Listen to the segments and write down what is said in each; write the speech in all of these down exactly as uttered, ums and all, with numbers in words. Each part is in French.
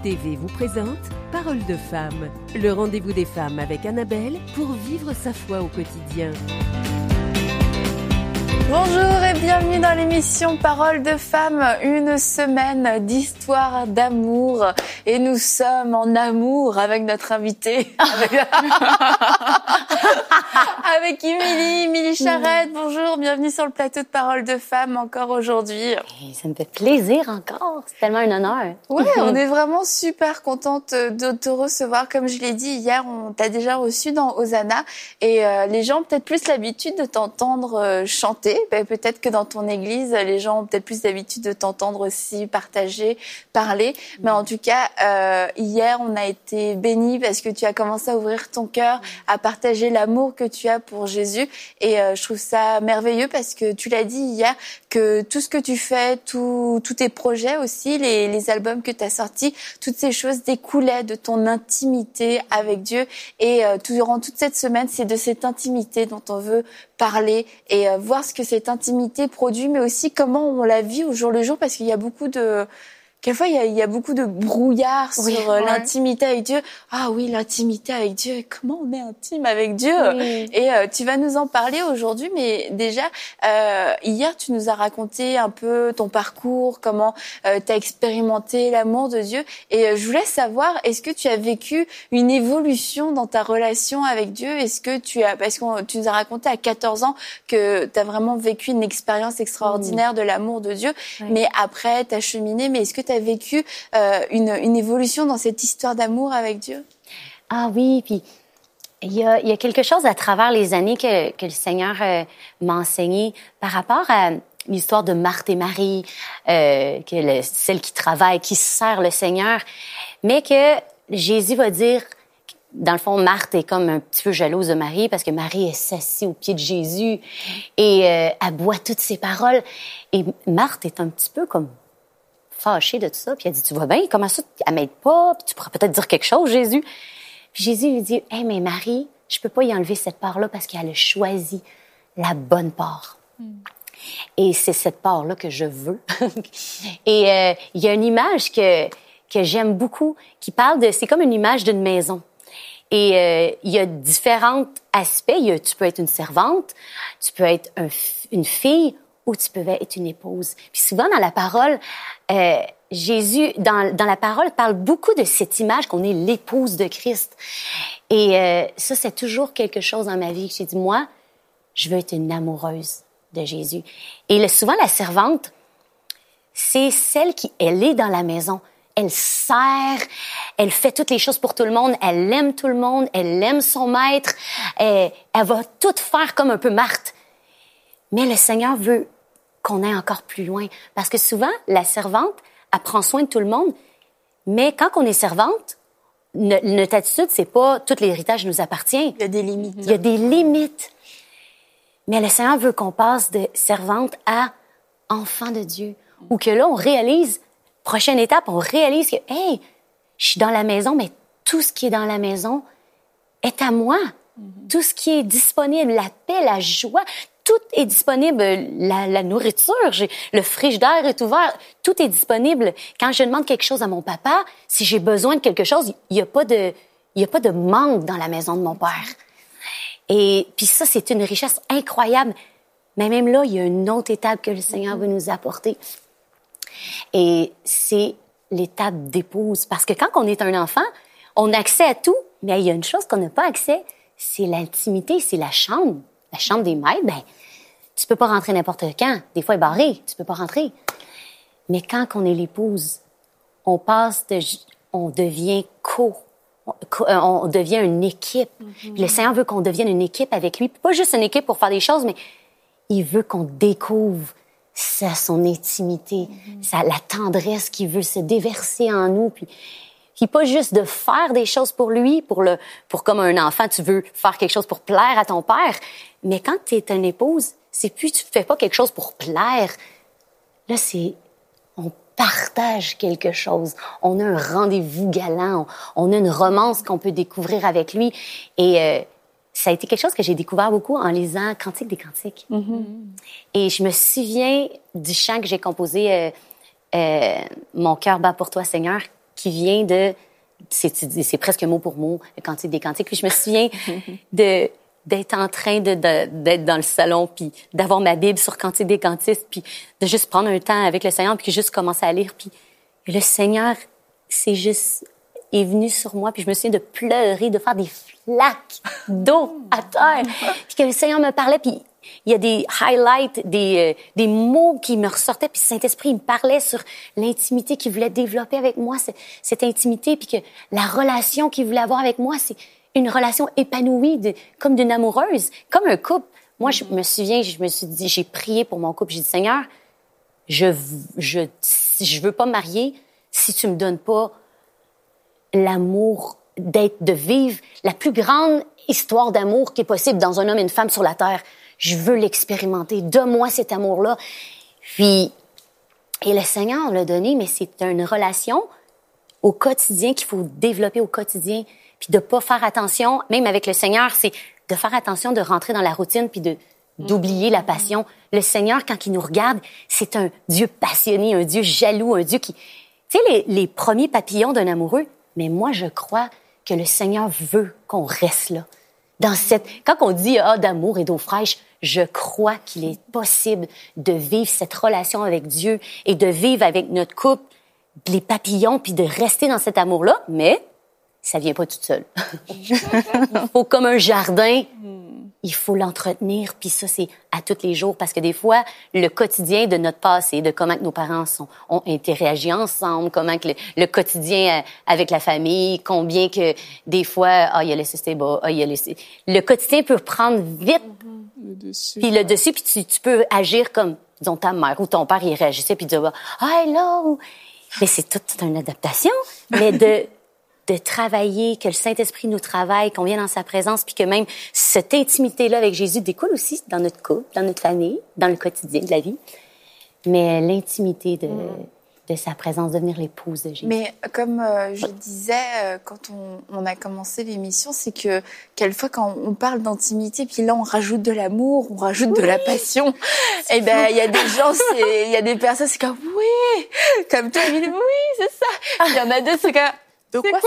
T V vous présente Parole de femme, le rendez-vous des femmes avec Annabelle pour vivre sa foi au quotidien. Bonjour et bienvenue dans l'émission Parole de femme, une semaine d'histoire d'amour. Et nous sommes en amour avec notre invitée, avec, avec Émilie, Émilie Charette. Bonjour, bienvenue sur le plateau de Parole de femme encore aujourd'hui. Ça me fait plaisir encore, c'est tellement un honneur. Oui, on est vraiment super contente de te recevoir. Comme je l'ai dit hier, on t'a déjà reçu dans Hosanna et euh, les gens ont peut-être plus l'habitude de t'entendre euh, chanter. Ben, peut-être que dans ton église, les gens ont peut-être plus l'habitude de t'entendre aussi partager, parler. Mmh. Mais en tout cas, euh, hier, on a été bénis parce que tu as commencé à ouvrir ton cœur, à partager l'amour que tu as pour Jésus. Et euh, je trouve ça merveilleux parce que tu l'as dit hier, que tout ce que tu fais, tout, tous tes projets aussi, les, les albums que tu as sortis, toutes ces choses découlaient de ton intimité avec Dieu. Et euh, durant toute cette semaine, c'est de cette intimité dont on veut parler et euh, voir ce que cette intimité produit, mais aussi comment on la vit au jour le jour, parce qu'il y a beaucoup de... Quelquefois, il y a, il y a beaucoup de brouillard oui, sur euh, ouais. l'intimité avec Dieu. Ah oui, l'intimité avec Dieu. Comment on est intime avec Dieu oui. Et euh, tu vas nous en parler aujourd'hui. Mais déjà, euh, hier, tu nous as raconté un peu ton parcours, comment euh, tu as expérimenté l'amour de Dieu. Et euh, je voulais savoir, est-ce que tu as vécu une évolution dans ta relation avec Dieu? Est-ce que tu as... Parce que tu nous as raconté à quatorze ans que tu as vraiment vécu une expérience extraordinaire mmh. de l'amour de Dieu. Oui. Mais après, tu as cheminé. Mais est-ce que tu as vécu euh, une, une évolution dans cette histoire d'amour avec Dieu? Ah oui, puis il y a, il y a quelque chose à travers les années que, que le Seigneur euh, m'a enseigné par rapport à l'histoire de Marthe et Marie, euh, que le, celle qui travaille, qui sert le Seigneur, mais que Jésus va dire, dans le fond, Marthe est comme un petit peu jalouse de Marie parce que Marie est s'assied au pied de Jésus et euh, elle boit toutes ses paroles. Et Marthe est un petit peu comme fâchée de tout ça, puis elle dit, tu vois bien, comment ça, elle m'aide pas, puis tu pourrais peut-être dire quelque chose, Jésus. Puis Jésus lui dit, hé, hey, mais Marie, je peux pas y enlever cette part-là parce qu'elle a choisi la bonne part. Mm. Et c'est cette part-là que je veux. Et euh, il y a une image que, que j'aime beaucoup, qui parle de, c'est comme une image d'une maison. Et euh, il y a différents aspects. Il y a, tu peux être une servante, tu peux être un, une fille, ou tu peux être une épouse. Puis souvent, dans la parole, euh, Jésus, dans, dans la parole, parle beaucoup de cette image qu'on est l'épouse de Christ. Et euh, ça, c'est toujours quelque chose dans ma vie que j'ai dit, moi, je veux être une amoureuse de Jésus. Et le, souvent, la servante, c'est celle qui, elle est dans la maison. Elle sert, elle fait toutes les choses pour tout le monde, elle aime tout le monde, elle aime son maître, elle, elle va tout faire comme un peu Marthe. Mais le Seigneur veut qu'on aille encore plus loin. Parce que souvent, la servante, elle prend soin de tout le monde. Mais quand on est servante, ne, notre attitude, c'est pas tout l'héritage nous appartient. Il y a des limites. Il y a des limites. Mais le Seigneur veut qu'on passe de servante à enfant de Dieu. Ou que là, on réalise, prochaine étape, on réalise que, hey, je suis dans la maison, mais tout ce qui est dans la maison est à moi. Mm-hmm. Tout ce qui est disponible, la paix, la joie, tout est disponible, la, la nourriture, j'ai, le frigidaire est ouvert, tout est disponible. Quand je demande quelque chose à mon papa, si j'ai besoin de quelque chose, il n'y a pas de, il y a pas de manque dans la maison de mon père. Et puis ça, c'est une richesse incroyable. Mais même là, il y a une autre étape que le Seigneur veut nous apporter. Et c'est l'étape d'épouse. Parce que quand on est un enfant, on a accès à tout, mais il y a une chose qu'on n'a pas accès, c'est l'intimité, c'est la chambre. La chambre des maîtres, ben, tu peux pas rentrer n'importe quand. Des fois, elle est barrée, tu peux pas rentrer. Mais quand on est l'épouse, on passe de, on devient co, on, on devient une équipe. Mm-hmm. Puis le Seigneur veut qu'on devienne une équipe avec lui. Pas juste une équipe pour faire des choses, mais il veut qu'on découvre sa, son intimité, mm-hmm. sa, la tendresse qu'il veut se déverser en nous. Puis, Puis pas juste de faire des choses pour lui, pour le, pour comme un enfant, tu veux faire quelque chose pour plaire à ton père. Mais quand tu es une épouse, c'est plus tu fais pas quelque chose pour plaire. Là, c'est, on partage quelque chose. On a un rendez-vous galant. On, on a une romance qu'on peut découvrir avec lui. Et euh, ça a été quelque chose que j'ai découvert beaucoup en lisant Cantique des Cantiques. Mm-hmm. Et je me souviens du chant que j'ai composé, euh, euh, Mon cœur bat pour toi, Seigneur. qui vient de... C'est, c'est presque mot pour mot, le Cantique des Cantiques. Puis je me souviens de... d'être en train de, de, d'être dans le salon, puis d'avoir ma Bible sur Cantique des Cantistes, puis de juste prendre un temps avec le Seigneur, puis juste commencer à lire. Puis le Seigneur, c'est juste... est venu sur moi, puis je me souviens de pleurer, de faire des flaques d'eau à terre. Puis que le Seigneur me parlait, puis il y a des highlights, des, euh, des mots qui me ressortaient, puis le Saint-Esprit, il me parlait sur l'intimité qu'il voulait développer avec moi, cette, cette intimité, puis que la relation qu'il voulait avoir avec moi, c'est une relation épanouie, de, comme d'une amoureuse, comme un couple. Moi, je me souviens, je me suis dit, j'ai prié pour mon couple, j'ai dit, Seigneur, je, je, je veux pas me marier si tu me donnes pas l'amour, d'être, de vivre la plus grande histoire d'amour qui est possible dans un homme et une femme sur la terre. Je veux l'expérimenter. Donne-moi cet amour-là. Puis, et le Seigneur l'a donné, mais c'est une relation au quotidien qu'il faut développer au quotidien. Puis de pas faire attention, même avec le Seigneur, c'est de faire attention de rentrer dans la routine puis de, d'oublier la passion. Le Seigneur, quand il nous regarde, c'est un Dieu passionné, un Dieu jaloux, un Dieu qui... Tu sais, les, les premiers papillons d'un amoureux, mais moi, je crois que le Seigneur veut qu'on reste là. Dans cette, quand on dit ah d'amour et d'eau fraîche, je crois qu'il est possible de vivre cette relation avec Dieu et de vivre avec notre couple les papillons puis de rester dans cet amour-là, mais ça vient pas tout seul. Il faut comme un jardin, il faut l'entretenir puis ça c'est à tous les jours parce que des fois le quotidien de notre passé, de comment que nos parents sont, ont interagi ensemble, comment que le, le quotidien avec la famille, combien que des fois ah il a laissé c'était bas, ah il a laissé le quotidien peut prendre vite le dessus, puis le dessus puis tu, tu peux agir comme disons ta mère ou ton père il réagissait puis dire ah hello, mais c'est toute, toute une adaptation, mais de de travailler, que le Saint-Esprit nous travaille, qu'on vienne dans sa présence, puis que même cette intimité-là avec Jésus découle aussi dans notre couple, dans notre famille, dans le quotidien de la vie. Mais l'intimité de, mmh. de sa présence, devenir l'épouse de Jésus. Mais comme euh, je disais euh, quand on, on a commencé l'émission, c'est que quelquefois quand on parle d'intimité, puis là on rajoute de l'amour, on rajoute oui. de la passion, et ben il y a des gens, il y a des personnes, c'est comme oui, comme toi, oui, c'est ça. Il y en a deux, c'est comme De quoi,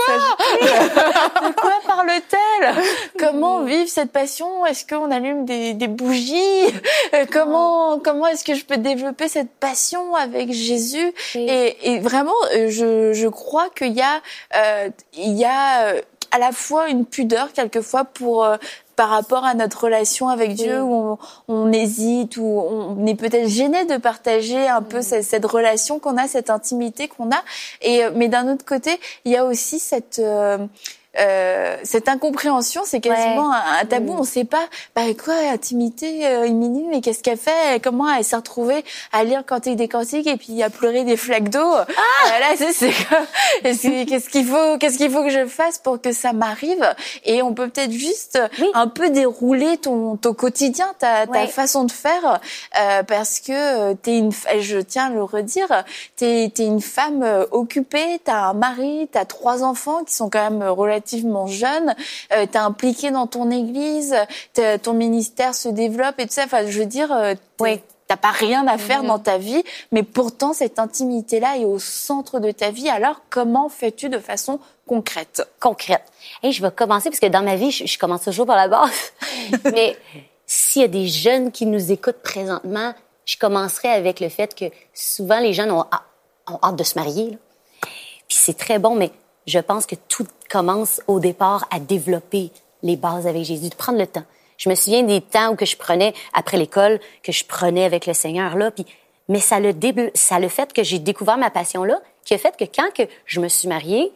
de quoi parle-t-elle? Comment vivre cette passion? Est-ce qu'on allume des, des bougies? Comment, comment est-ce que je peux développer cette passion avec Jésus? Oui. Et, et vraiment, je, je crois qu'il y a, euh, il y a à la fois une pudeur quelquefois pour euh, par rapport à notre relation avec Dieu, oui. où on, on hésite, où on est peut-être gêné de partager un peu oui. cette, cette relation qu'on a, cette intimité qu'on a. Et mais d'un autre côté, il y a aussi cette euh, euh, cette incompréhension, c'est quasiment ouais. un, un tabou. Mmh. On sait pas, bah quoi, intimité, euh, Émilie, mais qu'est-ce qu'elle fait? Comment elle s'est retrouvée à lire Cantique des Cantiques et puis à pleurer des flaques d'eau? Ah euh, là, c'est, c'est qu'est-ce, qu'est-ce qu'il faut, qu'est-ce qu'il faut que je fasse pour que ça m'arrive? Et on peut peut-être juste oui. un peu dérouler ton ton quotidien, ta ta ouais. façon de faire, euh, parce que t'es une, je tiens à le redire, t'es t'es une femme occupée, t'as un mari, t'as trois enfants qui sont quand même relativement relativement jeune, euh, t'es impliqué dans ton église, ton ministère se développe et tout ça. Enfin, je veux dire, euh, oui. t'as pas rien à faire mmh. dans ta vie, mais pourtant cette intimité-là est au centre de ta vie. Alors, comment fais-tu de façon concrète? Concrète. Et je vais commencer parce que dans ma vie, je, je commence toujours par la base. Mais s'il y a des jeunes qui nous écoutent présentement, je commencerai avec le fait que souvent les jeunes ont, ont hâte de se marier. Là. Puis c'est très bon, mais je pense que tout commence au départ à développer les bases avec Jésus, de prendre le temps. Je me souviens des temps où que je prenais après l'école, que je prenais avec le Seigneur là, puis mais ça le début, ça le fait que j'ai découvert ma passion là, qui a fait que quand que je me suis mariée,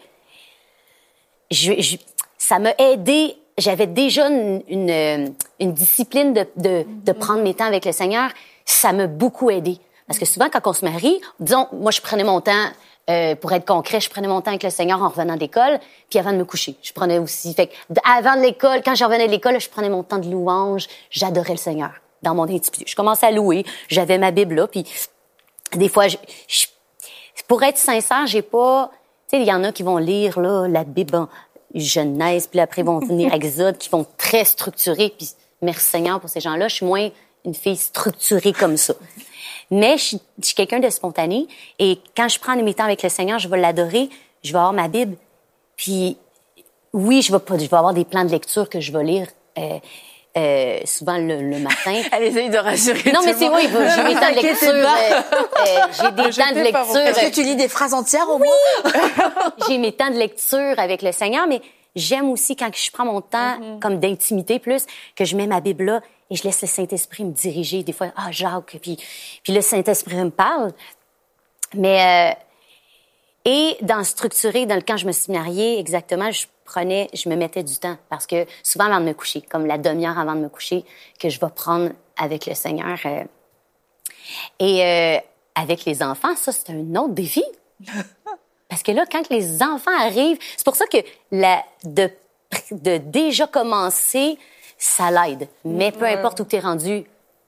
je, je, ça m'a aidé. J'avais déjà une, une, une discipline de, de, de prendre mes temps avec le Seigneur. Ça m'a beaucoup aidé parce que souvent quand on se marie, disons, moi je prenais mon temps. Euh, pour être concret, je prenais mon temps avec le Seigneur en revenant d'école, puis avant de me coucher, je prenais aussi. Fait que avant de l'école, quand je revenais de l'école, je prenais mon temps de louange. J'adorais le Seigneur dans mon intimité. Je commençais à louer. J'avais ma Bible là, puis des fois, je, je, pour être sincère, j'ai pas. Tu sais, il y en a qui vont lire là la Bible en Genèse, puis après ils vont venir Exode, qui vont très structurer. Puis merci Seigneur pour ces gens-là. Je suis moins une fille structurée comme ça. Mais je suis, je suis quelqu'un de spontané et quand je prends mes temps avec le Seigneur, je vais l'adorer je vais avoir ma Bible. Puis, oui, je vais, pas, je vais avoir des plans de lecture que je vais lire euh, euh, souvent le, le matin. Elle essaye de rassurer Non, tout mais le c'est monde. oui, j'ai mes temps de lecture. Euh, euh, j'ai des temps de lecture. Est-ce que tu lis des phrases entières au moins? J'ai mes temps de lecture avec le Seigneur, mais j'aime aussi quand je prends mon temps mm-hmm. comme d'intimité plus, que je mets ma Bible là et je laisse le Saint-Esprit me diriger. Des fois, ah, Jacques, puis, puis le Saint-Esprit me parle. Mais... Euh, Et dans structuré, dans le quand je me suis mariée, exactement, je prenais, je me mettais du temps parce que souvent avant de me coucher, comme la demi-heure avant de me coucher, que je vais prendre avec le Seigneur. Euh, et euh, avec les enfants, ça, c'est un autre défi. Parce que là, quand les enfants arrivent, c'est pour ça que la, de, de déjà commencer, ça l'aide. Mais peu importe où tu es rendu,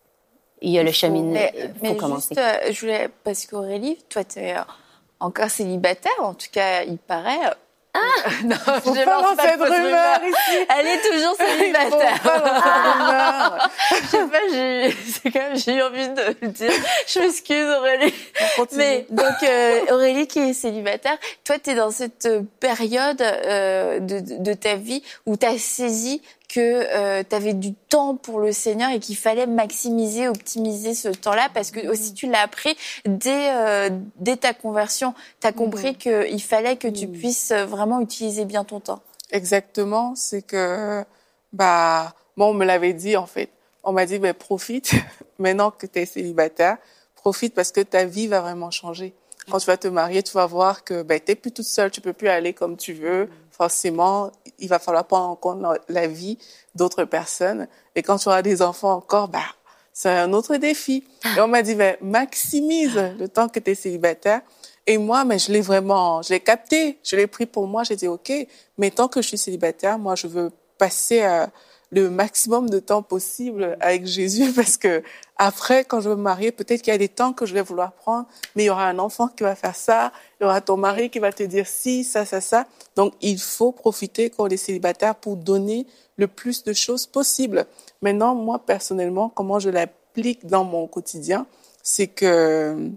il y a le cheminement. Il faut mais commencer. Juste, euh, je voulais, parce qu'Aurélie, toi, tu es encore célibataire, en tout cas, il paraît. Ah! Non, faut je pas lance pas cette de fausse rumeur rumeur. ici. Elle est toujours célibataire. Il faut pas lancer de rumeur. Je sais pas, j'ai, c'est quand même, j'ai eu envie de le dire. Je m'excuse, Aurélie. Mais, donc, euh, Aurélie qui est célibataire, toi, t'es dans cette période, euh, de, de ta vie où t'as saisi que euh, tu avais du temps pour le Seigneur et qu'il fallait maximiser, optimiser ce temps-là parce que aussi tu l'as appris dès, euh, dès ta conversion. Tu as compris mmh. qu'il fallait que tu puisses vraiment utiliser bien ton temps. Exactement, c'est que, bah, moi, on me l'avait dit en fait. On m'a dit, ben, profite, maintenant que tu es célibataire, profite parce que ta vie va vraiment changer. Quand tu vas te marier, tu vas voir que ben, tu n'es plus toute seule, tu peux plus aller comme tu veux. Forcément, il va falloir prendre en compte la, la vie d'autres personnes. Et quand tu auras des enfants encore, bah, c'est un autre défi. Et on m'a dit, ben, maximise le temps que tu es célibataire. Et moi, mais je l'ai vraiment, je l'ai capté, je l'ai pris pour moi. J'ai dit, OK, mais tant que je suis célibataire, moi, je veux passer euh, le maximum de temps possible avec Jésus parce que après, quand je vais me marier, peut-être qu'il y a des temps que je vais vouloir prendre, mais il y aura un enfant qui va faire ça, il y aura ton mari qui va te dire si, ça, ça, ça. Donc, il faut profiter quand on est célibataire pour donner le plus de choses possible. Maintenant, moi, personnellement, comment je l'applique dans mon quotidien, c'est que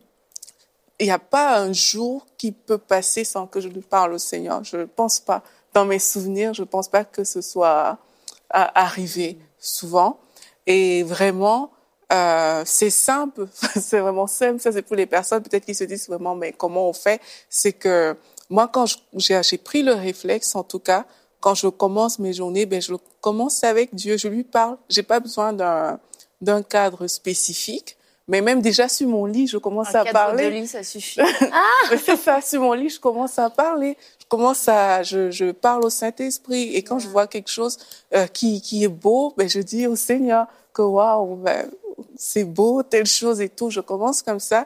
il n'y a pas un jour qui peut passer sans que je lui parle au Seigneur. Je ne pense pas. Dans mes souvenirs, je ne pense pas que ce soit arrivé souvent. Et vraiment, euh, c'est simple. C'est vraiment simple. Ça, c'est pour les personnes peut-être qui se disent vraiment, mais comment on fait? C'est que moi, quand je, j'ai, j'ai pris le réflexe, en tout cas, quand je commence mes journées, ben, je commence avec Dieu. Je lui parle. J'ai pas besoin d'un, d'un cadre spécifique. Mais même déjà sur mon lit, je commence un à parler. Un cadre de lit, ça suffit. Ah! C'est ça, sur mon lit, je commence à parler. Je commence à, je, je parle au Saint-Esprit. Et quand ouais. je vois quelque chose euh, qui, qui est beau, ben, je dis au Seigneur que waouh, ben, c'est beau, telle chose et tout. Je commence comme ça.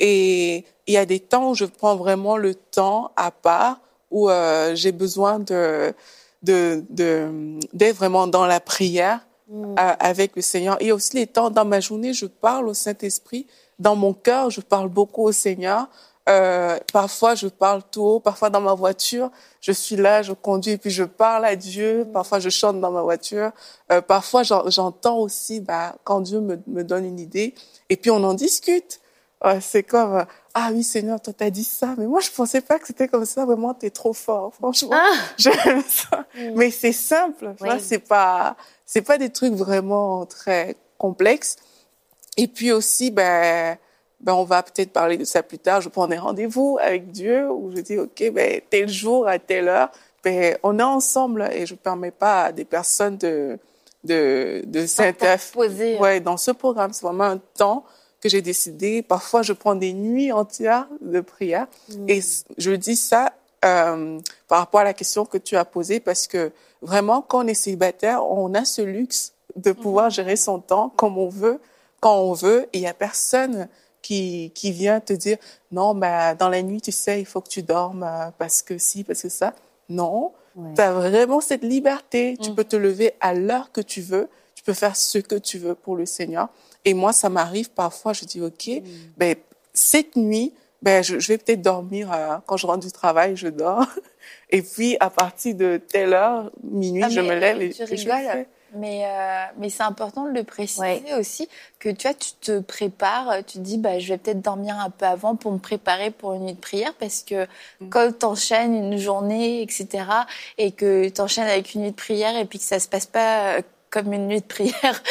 Et il y a des temps où je prends vraiment le temps à part, où euh, j'ai besoin de, de, de, d'être vraiment dans la prière. Mmh. avec le Seigneur. Il y a aussi les temps dans ma journée, je parle au Saint-Esprit. Dans mon cœur, je parle beaucoup au Seigneur. Euh, parfois, je parle tout haut. Parfois, dans ma voiture, je suis là, je conduis et puis je parle à Dieu. Mmh. Parfois, je chante dans ma voiture. Euh, parfois, j'en, j'entends aussi bah, quand Dieu me, me donne une idée. Et puis, on en discute. Ouais, c'est comme, ah oui, Seigneur, toi, t'as dit ça. Mais moi, je pensais pas que c'était comme ça. Vraiment, t'es trop fort. Franchement, ah. j'aime ça. Mmh. Mais c'est simple. Oui. Là, c'est pas... C'est pas des trucs vraiment très complexes. Et puis aussi, ben, ben, on va peut-être parler de ça plus tard. Je prends des rendez-vous avec Dieu où je dis, OK, ben, tel jour, à telle heure, ben, on est ensemble et je permets pas à des personnes de, de, de s'interposer. Ouais, dans ce programme. C'est vraiment un temps que j'ai décidé. Parfois, je prends des nuits entières de prière. Mmh. Et je dis ça, euh, par rapport à la question que tu as posée parce que vraiment, quand on est célibataire, on a ce luxe de pouvoir gérer son temps comme on veut, quand on veut. Et il y a personne qui, qui vient te dire, non, bah, dans la nuit, tu sais, il faut que tu dormes parce que si, parce que ça. Non. Ouais. Tu as vraiment cette liberté. Mm. Tu peux te lever à l'heure que tu veux. Tu peux faire ce que tu veux pour le Seigneur. Et moi, ça m'arrive parfois, je dis, OK, mm. ben, cette nuit, ben, je, je vais peut-être dormir, euh, quand je rentre du travail, je dors. Et puis, à partir de telle heure, minuit, ah, je me lève et, tu et rigoles. je fais. Mais, euh, mais c'est important de le préciser Ouais. aussi, que tu vois, tu te prépares, tu te dis, bah, je vais peut-être dormir un peu avant pour me préparer pour une nuit de prière, parce que Mm. quand t'enchaînes une journée, et cetera, et que t'enchaînes avec une nuit de prière et puis que ça se passe pas euh, comme une nuit de prière,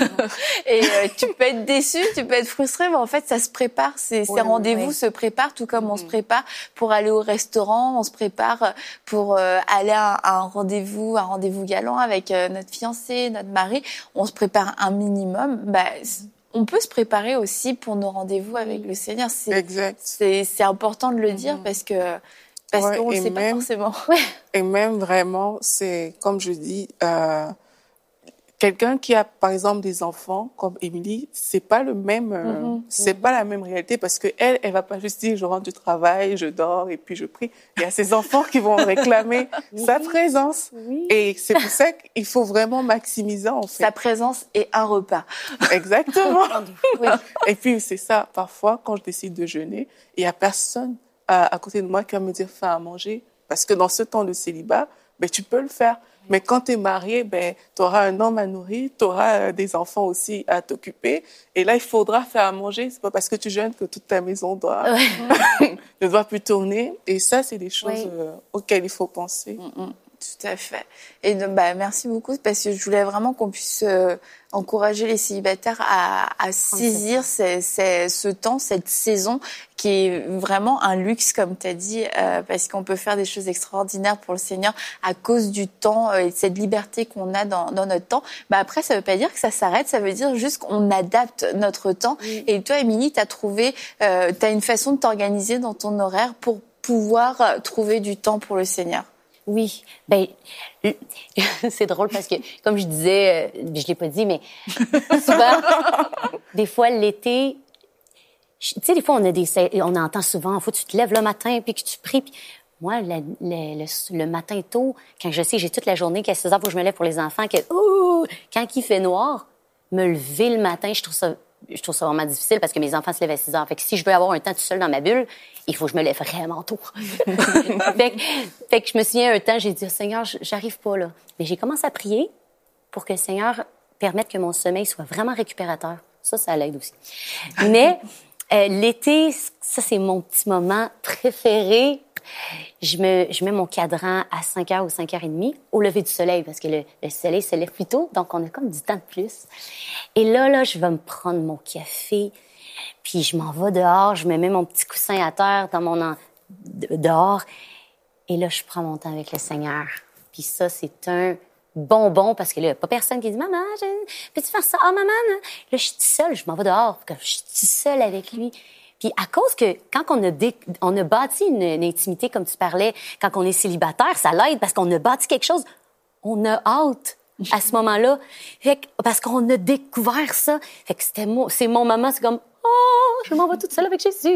et euh, tu peux être déçu, tu peux être frustré, mais en fait, ça se prépare, ces, ces Oui, rendez-vous oui. se préparent, tout comme on se Mhm. prépare pour aller au restaurant, on se prépare pour euh, aller à, à un rendez-vous, un rendez-vous galant avec euh, notre fiancé, notre mari, on se prépare un minimum. Bah, c- on peut se préparer aussi pour nos rendez-vous avec le Seigneur. C'est, Exact. c'est, c'est important de le dire Mhm. parce que parce Ouais, qu'on le et sait pas même- forcément. Et même vraiment, c'est, comme je dis, euh, quelqu'un qui a, par exemple, des enfants, comme Émilie, c'est pas le même, euh, Mhm. c'est pas la même réalité parce que elle, elle va pas juste dire, je rentre du travail, je dors et puis je prie. Il y a ses enfants qui vont réclamer sa présence. Oui. Et c'est pour ça qu'il faut vraiment maximiser, en fait. Sa présence est un repas. Exactement. Oui. Et puis, c'est ça. Parfois, quand je décide de jeûner, il y a personne à, à côté de moi qui va me dire, fais à manger. Parce que dans ce temps de célibat, ben, tu peux le faire. Mais quand tu es marié, ben, tu auras un homme à nourrir, tu auras des enfants aussi à t'occuper. Et là, il faudra faire à manger. C'est pas parce que tu jeûnes que toute ta maison doit, ne doit plus tourner. Et ça, c'est des choses Oui. euh, auxquelles il faut penser. Mm, mm. Tout à fait. Et donc, bah, merci beaucoup parce que je voulais vraiment qu'on puisse euh, encourager les célibataires à, à saisir ces, ces, ce temps, cette saison qui est vraiment un luxe, comme tu as dit, euh, parce qu'on peut faire des choses extraordinaires pour le Seigneur à cause du temps euh, et de cette liberté qu'on a dans, dans notre temps. Bah, après, ça veut pas dire que ça s'arrête, ça veut dire juste qu'on adapte notre temps. Oui. Et toi, Émilie, tu as trouvé, euh, tu as une façon de t'organiser dans ton horaire pour pouvoir euh, trouver du temps pour le Seigneur. Oui, ben c'est drôle parce que comme je disais, euh, je l'ai pas dit, mais souvent, des fois l'été, je- tu sais, des fois on a des, on entend souvent, faut que tu te lèves le matin puis que tu pries. Puis moi, le, le, le, le matin tôt, quand je sais que j'ai toute la journée qu'à six heures, faut que je me lève pour les enfants, que ouh, quand il fait noir, me lever le matin, je trouve ça, je trouve ça vraiment difficile parce que mes enfants se lèvent à six heures. Fait que si je veux avoir un temps tout seul dans ma bulle, il faut que je me lève vraiment tôt. fait, que, fait que je me souviens un temps, j'ai dit, Seigneur, j'arrive pas là. Mais j'ai commencé à prier pour que le Seigneur permette que mon sommeil soit vraiment récupérateur. Ça, ça l'aide aussi. Mais euh, l'été, ça, c'est mon petit moment préféré. Je, me, je mets mon cadran à cinq heures ou cinq heures trente au lever du soleil parce que le, le soleil se lève plus tôt, donc on a comme du temps de plus. Et là, là, je vais me prendre mon café, puis je m'en vais dehors, je me mets mon petit coussin à terre dans mon en... dehors, et là, je prends mon temps avec le Seigneur. Puis ça, c'est un bonbon parce que là, il n'y a pas personne qui dit « Maman, je... peux-tu faire ça? Ah, maman! » Là, je suis toute seule, je m'en vais dehors, je suis toute seule avec lui. Puis à cause que quand on a, dé... on a bâti une, une intimité, comme tu parlais, quand on est célibataire, ça l'aide parce qu'on a bâti quelque chose, on a hâte à ce moment-là. Fait que, parce qu'on a découvert ça. Fait que c'était mon, c'est mon moment, c'est comme « Oh, je m'en vais toute seule avec Jésus! »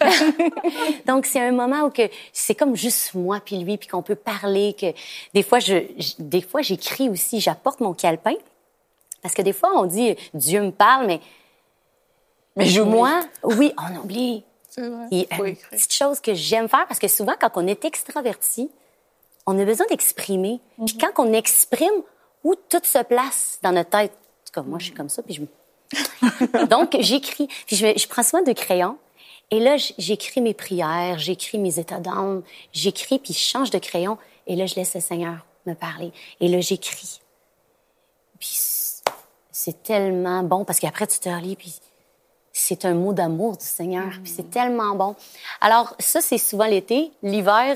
Donc, c'est un moment où que c'est comme juste moi puis lui, puis qu'on peut parler, que des fois, je, je des fois, j'écris aussi, j'apporte mon calepin. Parce que des fois, on dit « Dieu me parle », mais Mais j'oublie. moi, oui, on oublie. C'est vrai. Et Faut une écrire. petite chose que j'aime faire, parce que souvent, quand on est extraverti, on a besoin d'exprimer. Puis quand on exprime, où tout se place dans notre tête. En tout cas, moi, je suis comme ça, puis je me... Donc, j'écris. Puis je, je prends soin de crayon. Et là, j- j'écris mes prières, j'écris mes états d'âme, j'écris, puis je change de crayon. Et là, je laisse le Seigneur me parler. Et là, j'écris. Puis c'est- c'est tellement bon, parce qu'après, tu te relis, puis c'est un mot d'amour du Seigneur. Puis c'est tellement bon. Alors, ça, c'est souvent l'été. L'hiver,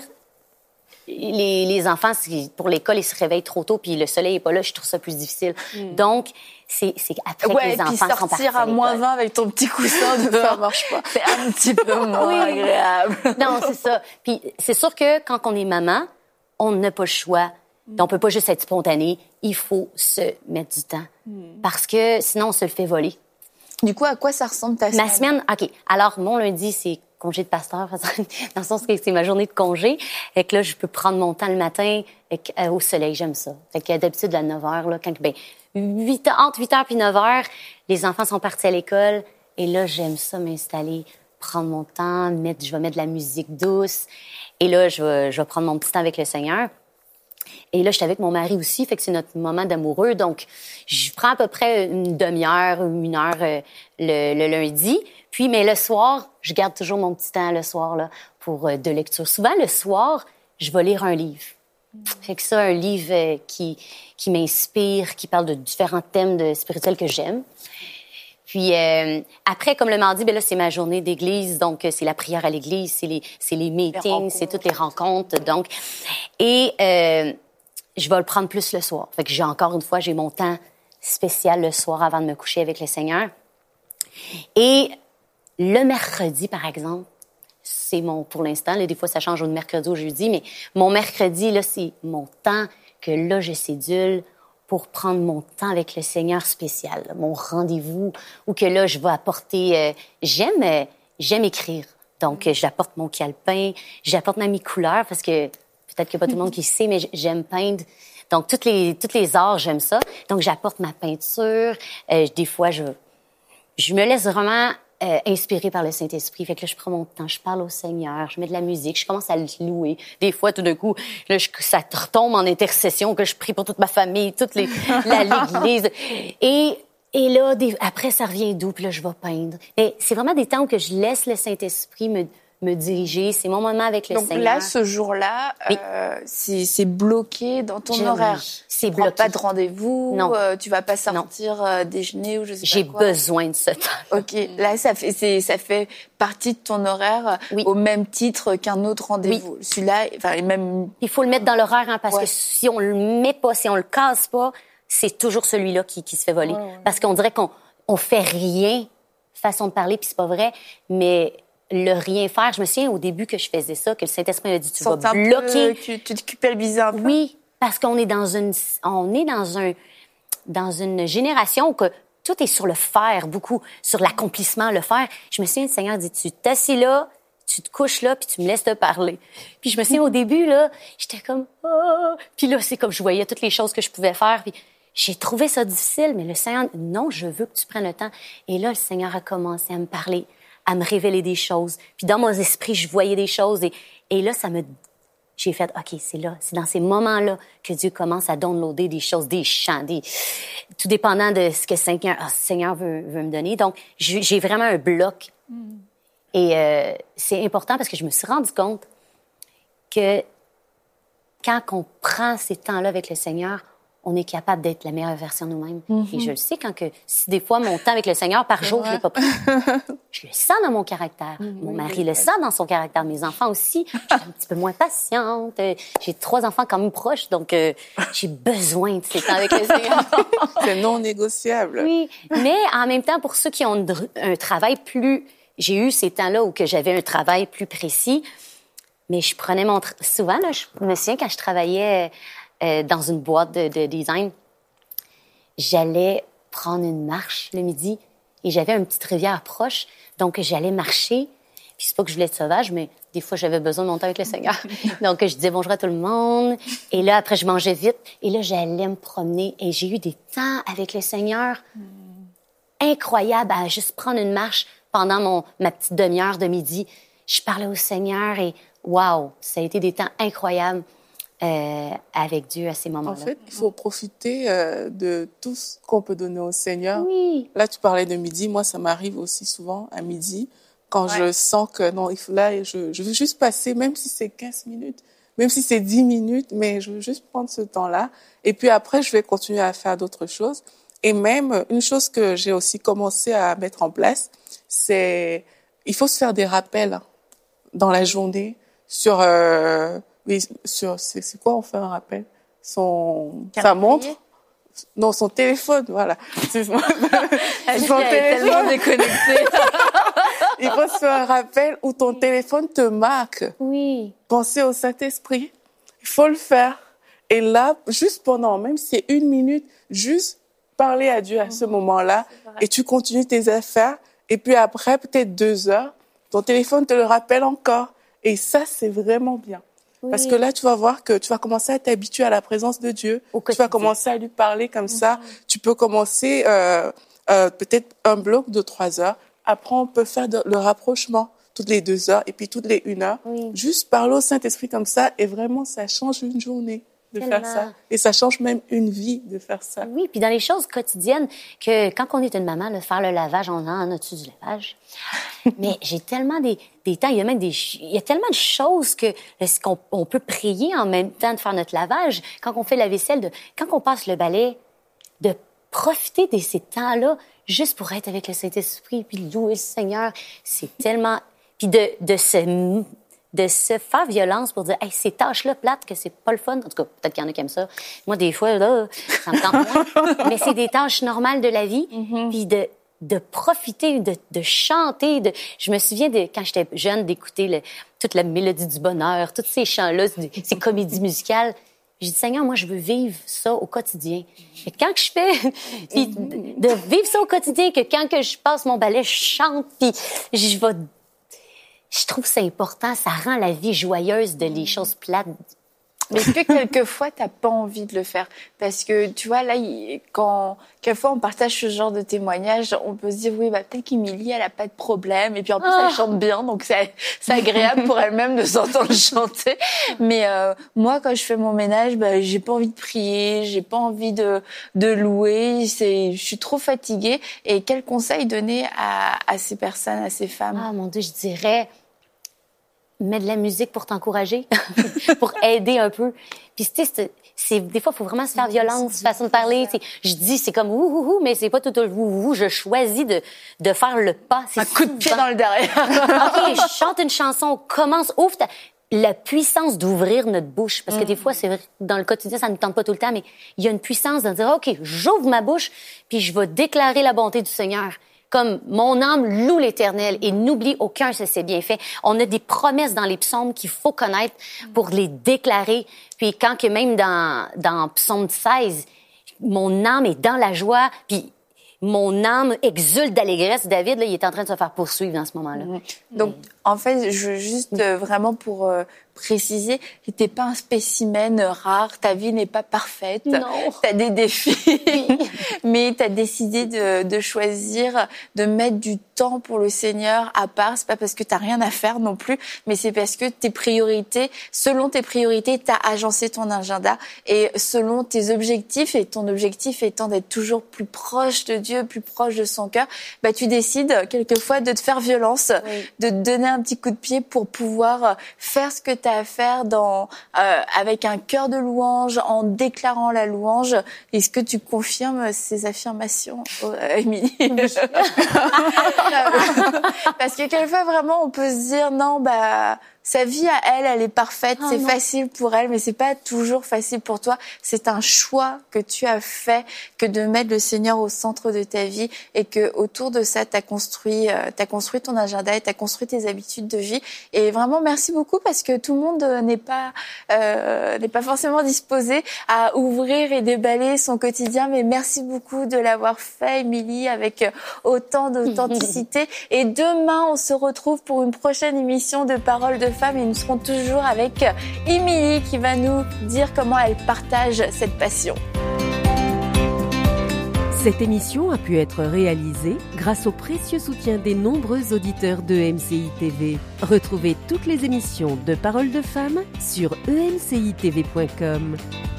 les, les enfants, c'est- pour l'école, ils se réveillent trop tôt, puis le soleil est pas là, je trouve ça plus difficile. Donc, c'est c'est après que Ouais, les puis enfants sont partis sortir à à moins l'école. vingt avec ton petit coussin dehors, Ça marche pas. c'est un petit peu moins Oui. agréable. Non, c'est ça. Puis c'est sûr que quand on est maman, on n'a pas le choix. On peut pas juste être spontané. Il faut se mettre du temps. Parce que sinon, on se le fait voler. Du coup, à quoi ça ressemble ta semaine? Ma semaine, OK. Alors, mon lundi, c'est congé de pasteur, dans le sens que c'est ma journée de congé. Et que là, je peux prendre mon temps le matin avec, euh, au soleil, j'aime ça. Fait que d'habitude, à neuf heures, là, quand, ben, huit heures, entre huit heures puis neuf heures, les enfants sont partis à l'école. Et là, j'aime ça m'installer, prendre mon temps, mettre, je vais mettre de la musique douce. Et là, je vais, je vais prendre mon petit temps avec le Seigneur. Et là, j'étais avec mon mari aussi, fait que c'est notre moment d'amoureux. Donc, je prends à peu près une demi-heure ou une heure euh, le, le lundi. Puis, mais le soir, je garde toujours mon petit temps le soir là, pour euh, de lecture. Souvent, le soir, je vais lire un livre. Fait que ça, un livre euh, qui, qui m'inspire, qui parle de différents thèmes de spirituels que j'aime. Puis euh, après, comme le mardi, ben là, c'est ma journée d'église, donc euh, c'est la prière à l'église, c'est les, c'est les meetings, c'est toutes les rencontres, donc. Et euh, je vais le prendre plus le soir. Fait que j'ai encore une fois, j'ai mon temps spécial le soir avant de me coucher avec le Seigneur. Et le mercredi, par exemple, c'est mon, pour l'instant, là, des fois, ça change au mercredi au jeudi, mais mon mercredi, là, c'est mon temps que là, je cédule pour prendre mon temps avec le Seigneur spécial, là, mon rendez-vous, ou que là, je vais apporter... Euh, j'aime, euh, j'aime écrire. Donc, euh, j'apporte mon calepin, j'apporte même mes couleurs, parce que peut-être qu'il n'y a pas tout le monde qui sait, mais j'aime peindre. Donc, toutes les, toutes les arts, j'aime ça. Donc, j'apporte ma peinture. Euh, des fois, je, je me laisse vraiment... Euh, inspirée par le Saint-Esprit. Fait que là, je prends mon temps, je parle au Seigneur, je mets de la musique, je commence à le louer. Des fois, tout d'un coup, là, je, ça retombe en intercession, que je prie pour toute ma famille, toute les, la, l'église. Et, et là, des, après, ça revient doux, puis là, je vais peindre. Mais c'est vraiment des temps où que je laisse le Saint-Esprit me, me diriger. C'est mon moment avec le Donc Seigneur. Donc là, ce jour-là, oui. euh, c'est, c'est bloqué dans ton je, horaire. C'est tu prends bloqué. Pas de rendez-vous. Non. Euh, tu vas pas sortir euh, déjeuner ou je sais J'ai pas quoi. J'ai besoin de ce temps. Ok. Là, ça fait, c'est, ça fait partie de ton horaire oui. au même titre qu'un autre rendez-vous. Oui. Celui-là, enfin, même. Il faut le mettre dans l'horaire, hein, parce ouais. que si on le met pas, si on le casse pas, c'est toujours celui-là qui, qui se fait voler. Ouais, ouais. Parce qu'on dirait qu'on on fait rien, façon de parler, puis c'est pas vrai, mais le rien faire. Je me souviens au début que je faisais ça, que le Saint-Esprit m'a dit, tu vas bloquer. Peu, tu, tu te culpabilisais un peu. Oui, parce qu'on est dans une, on est dans un, dans une génération où que tout est sur le faire, beaucoup, sur l'accomplissement, le faire. Je me souviens, le Seigneur dit, tu t'assis là, tu te couches là, puis tu me laisses te parler. Puis je me souviens, au début, là, j'étais comme, oh! Puis là, c'est comme je voyais toutes les choses que je pouvais faire, puis j'ai trouvé ça difficile, mais le Seigneur, non, je veux que tu prennes le temps. Et là, le Seigneur a commencé à me parler, à me révéler des choses. Puis dans mon esprit, je voyais des choses. Et, et là, ça me... J'ai fait, OK, c'est là, c'est dans ces moments-là que Dieu commence à downloader des choses, des chants, des... tout dépendant de ce que le Seigneur, oh, Seigneur veut, veut me donner. Donc, j'ai vraiment un bloc. Mm. Et euh, c'est important parce que je me suis rendu compte que quand on prend ces temps-là avec le Seigneur, on est capable d'être la meilleure version de nous-mêmes. Mm-hmm. Et je le sais quand que, si des fois, mon temps avec le Seigneur, par jour, ouais. je l'ai pas pris. Je le sens dans mon caractère. Mm-hmm. Mon mari oui, le sent dans son caractère. Mes enfants aussi. Je suis un petit peu moins patiente. J'ai trois enfants quand même proches, donc euh, j'ai besoin de ces temps avec le Seigneur. C'est non négociable. Oui, mais en même temps, pour ceux qui ont un travail plus... J'ai eu ces temps-là où que j'avais un travail plus précis, mais je prenais mon... Tra... Souvent, là, je me souviens quand je travaillais... Euh, dans une boîte de, de design, j'allais prendre une marche le midi et j'avais une petite rivière proche, donc j'allais marcher. Puis c'est pas que je voulais être sauvage, mais des fois j'avais besoin de mon temps avec le Seigneur. Donc je disais bonjour à tout le monde et là après je mangeais vite et là j'allais me promener et j'ai eu des temps avec le Seigneur incroyables à juste prendre une marche pendant mon ma petite demi-heure de midi. Je parlais au Seigneur et waouh, ça a été des temps incroyables. Euh, avec Dieu à ces moments-là. En fait, il faut profiter euh, de tout ce qu'on peut donner au Seigneur. Oui. Là, tu parlais de midi. Moi, ça m'arrive aussi souvent à midi, quand ouais. je sens que non, il faut, là, je, je veux juste passer, même si c'est quinze minutes, même si c'est dix minutes, mais je veux juste prendre ce temps-là. Et puis après, je vais continuer à faire d'autres choses. Et même, une chose que j'ai aussi commencé à mettre en place, c'est il faut se faire des rappels dans la journée sur... Euh, Oui, sur, c'est, c'est quoi on fait un rappel? Son, sa montre? Non, son téléphone, voilà. C'est son, son téléphone déconnecté. Il faut se faire un rappel où ton téléphone te marque. Oui. Pensez au Saint-Esprit. Il faut le faire. Et là, juste pendant, même si c'est une minute, juste parler à Dieu à ce moment-là et tu continues tes affaires. Et puis après, peut-être deux heures, ton téléphone te le rappelle encore. Et ça, c'est vraiment bien. Oui. Parce que là, tu vas voir que tu vas commencer à t'habituer à la présence de Dieu. Tu vas commencer à lui parler comme mm-hmm. ça. Tu peux commencer euh, euh, peut-être un bloc de trois heures. Après, on peut faire de, le rapprochement toutes les deux heures et puis toutes les une heure. Oui. Juste parler au Saint-Esprit comme ça et vraiment, ça change une journée. de Tellement. faire ça. Et ça change même une vie de faire ça. Oui, puis dans les choses quotidiennes, que quand on est une maman, là, faire le lavage, on en a-tu du lavage? Mais j'ai tellement des, des temps, il y a même des, il y a tellement de choses que, est-ce qu'on on peut prier en même temps de faire notre lavage, quand on fait la vaisselle, de, quand on passe le balai, de profiter de ces temps-là juste pour être avec le Saint-Esprit, puis louer le Seigneur. C'est tellement... Puis de, de se... de se faire violence pour dire, hey, ces tâches-là plates, que c'est pas le fun. En tout cas, peut-être qu'il y en a qui aiment ça. Moi, des fois, là, ça me tente moins. Mais c'est des tâches normales de la vie. Mm-hmm. Puis de, de profiter, de, de chanter. De... Je me souviens, de, quand j'étais jeune, d'écouter le, toute la mélodie du bonheur, tous ces chants-là, ces comédies musicales. J'ai dit, Seigneur, moi, je veux vivre ça au quotidien. Et quand que je fais, puis de vivre ça au quotidien, que quand que je passe mon balai, je chante, puis je vais... Je trouve ça important, ça rend la vie joyeuse de les choses plates. Mais est-ce que quelquefois, t'as pas envie de le faire? Parce que, tu vois, là, il, quand, quelquefois, on partage ce genre de témoignages, on peut se dire, oui, bah, peut-être qu'Émilie, elle a pas de problème. Et puis, en plus, oh. elle chante bien, donc c'est, c'est agréable pour elle-même de s'entendre chanter. Mais, euh, moi, quand je fais mon ménage, bah, j'ai pas envie de prier, j'ai pas envie de, de louer, c'est, je suis trop fatiguée. Et quel conseil donner à, à ces personnes, à ces femmes? Ah, mon Dieu, je dirais, mets de la musique pour t'encourager, pour aider un peu. Puis tu sais, c'est, c'est des fois, il faut vraiment se faire violence, façon de parler. T'sais, je dis, c'est comme ouh ouh ouh, mais c'est pas tout le ouh ouh. Je choisis de de faire le pas. C'est un coup de pied dans le derrière. Ok, je chante une chanson, commence, ouvre ta... la puissance d'ouvrir notre bouche, parce que mm. des fois, c'est vrai, dans le quotidien, ça ne tente pas tout le temps, mais il y a une puissance de dire, ok, j'ouvre ma bouche, puis je vais déclarer la bonté du Seigneur. Comme mon âme loue l'Éternel et n'oublie aucun de ses bienfaits. On a des promesses dans les psaumes qu'il faut connaître pour les déclarer. Puis quand que même dans dans Psaume seize, mon âme est dans la joie, puis mon âme exulte d'allégresse. David, là, il est en train de se faire poursuivre dans ce moment-là. Donc, en fait, je veux juste euh, vraiment pour euh, préciser, t'es pas un spécimen rare, ta vie n'est pas parfaite. Non. T'as des défis, mais t'as décidé de, de choisir de mettre du temps pour le Seigneur à part. C'est pas parce que t'as rien à faire non plus, mais c'est parce que tes priorités, selon tes priorités, t'as agencé ton agenda et selon tes objectifs, et ton objectif étant d'être toujours plus proche de Dieu, plus proche de son cœur, bah tu décides quelquefois de te faire violence, oui. de te donner un petit coup de pied pour pouvoir faire ce que tu as à faire dans, euh, avec un cœur de louange, en déclarant la louange. Est-ce que tu confirmes ces affirmations, euh, Émilie? Parce que quelquefois, vraiment, on peut se dire, non, bah... sa vie à elle, elle est parfaite, oh c'est non. facile pour elle, mais c'est pas toujours facile pour toi. C'est un choix que tu as fait, que de mettre le Seigneur au centre de ta vie et que autour de ça, t'as construit, euh, t'as construit ton agenda et t'as construit tes habitudes de vie. Et vraiment, merci beaucoup parce que tout le monde n'est pas, euh, n'est pas forcément disposé à ouvrir et déballer son quotidien, mais merci beaucoup de l'avoir fait, Émilie, avec autant d'authenticité. Et demain, on se retrouve pour une prochaine émission de Paroles de Femmes et nous serons toujours avec Émilie qui va nous dire comment elle partage cette passion. Cette émission a pu être réalisée grâce au précieux soutien des nombreux auditeurs de E M C I T V. Retrouvez toutes les émissions de Paroles de Femmes sur e m c i t v point com.